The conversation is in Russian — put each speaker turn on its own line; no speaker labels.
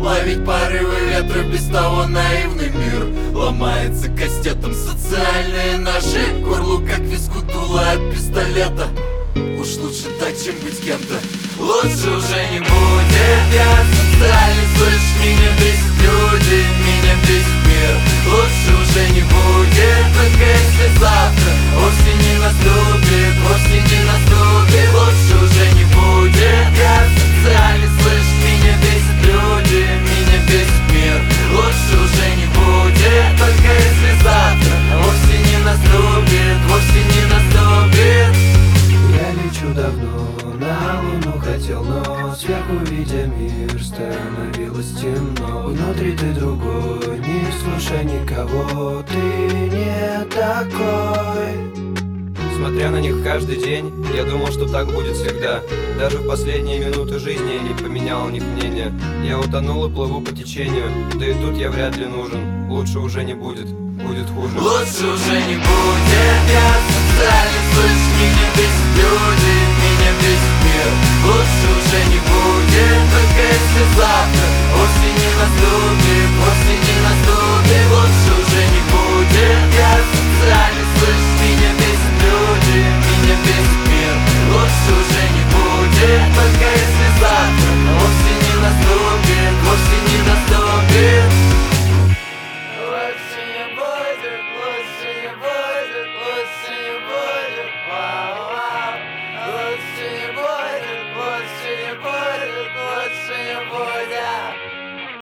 ловить порывы ветра, без того наивный мир ломается кастетом. Социальные наши горлу как виску дуло от пистолета. Уж лучше так, чем быть кем-то. Лучше уже не будет. Я социальный, слышишь, меня бесит люди, меня бесит мир. Лучше уже не будет, только если завтра вовсе не наступит, вовсе не наступит. Лучше уже не будет. Я социальный, слышишь, меня бесит люди, меня бесит мир. Лучше уже не будет, только если завтра вовсе не наступит, вовсе не наступит.
Я лечу давно, на луну хотел, но сверху, видя мир, становилось темно. Внутри ты другой, не слушай никого, ты не такой.
Смотря на них каждый день, я думал, что так будет всегда. Даже в последние минуты жизни я не поменял о них мнение. Я утонул и плыву по течению, да и тут я вряд ли нужен. Лучше уже не будет, будет хуже.
Лучше уже не будет. Я социальный, слышишь, меня бесит люди, меня бесит мир. Лучше уже не будет, только если завтра